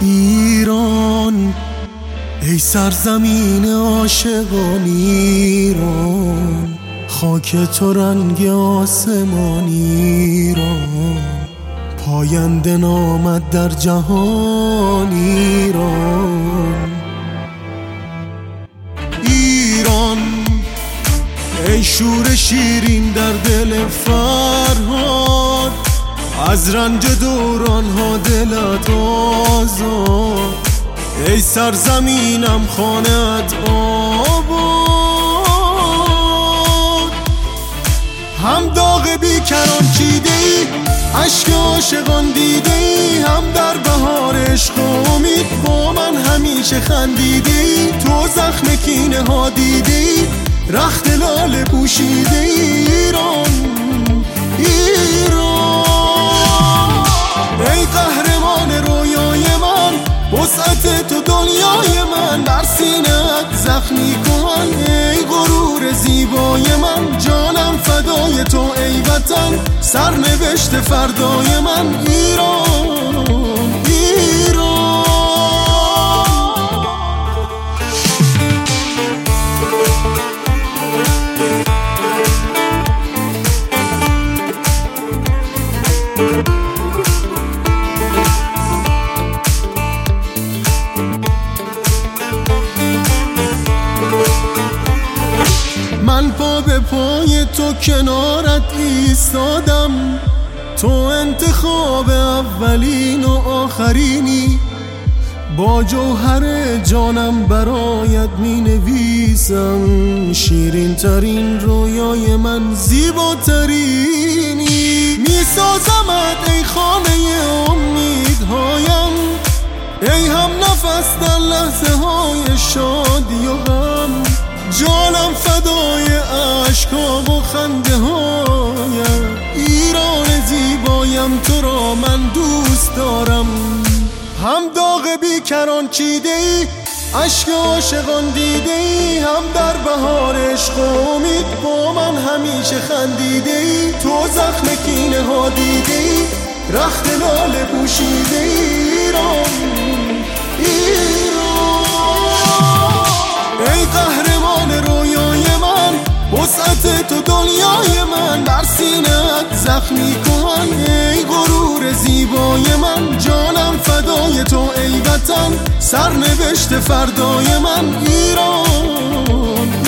ایران ای سرزمین عاشقان ایران، خاک تو رنگ آسمان ایران، پاینده نامد در جهان ایران. ایران ای شور شیرین در دل فرهاد، از رنج دوران ها دلت آزاد، ای سرزمینم خانت آباد. هم داغ بیکران چیده ای، عشق عاشقان دیده ای، هم در بهار عشق امید با من همیشه خندیده ای. تو زخم کینه ها دیده ای، رخت لاله پوشیده ای. ایران ایران ای قهرمان رویای من، وسعت تو دنیای من، در سینه‌ات زخمی کن ای غرور زیبای من. جانم فدای تو ای وطن، سرنوشت فردای من. ایران ایران من پا به پای تو کنارت ایستادم، تو انتخاب اولین و آخرینی. با جوهر جانم برایت می نویسم، شیرین ترین رویای من زیباترینی. می سازمت ای خانه امیدهایم، ای هم نفس در لحظه های شادی و غم. جانم فدای عشقام و خنده هایم، ایران زیبایم تو را من دوست دارم. هم داغ بیکران چیده ای، عشق عاشقان دیده ای، هم در بهار عشق امید با من همیشه خندیده ای. تو زخم کینه ها دیده ای، رخت لاله پوشیده ای. ایران ایران ای قهرمان رویای من، وسعت تو دنیای من، در سینه‌ات زخمی کن ای غرور زیبای من. جانم فدای تو ای وطن، سرنوشت فردای من. ایران